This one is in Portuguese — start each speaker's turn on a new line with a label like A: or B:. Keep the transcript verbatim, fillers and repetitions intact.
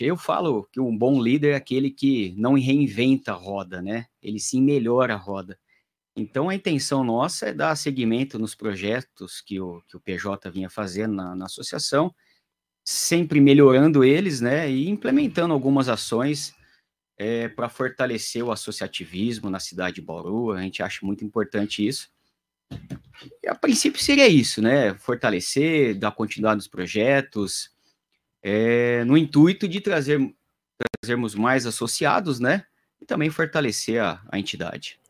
A: Eu falo que um bom líder é aquele que não reinventa a roda, né? Ele sim melhora a roda. Então, a intenção nossa é dar seguimento nos projetos que o, que o P J vinha fazendo na, na associação, sempre melhorando eles, né? E implementando algumas ações é, para fortalecer o associativismo na cidade de Bauru. A gente acha muito importante isso. E, a princípio seria isso, né? Fortalecer, dar continuidade nos projetos, é, no intuito de trazer, trazermos mais associados, né? E também fortalecer a, a entidade.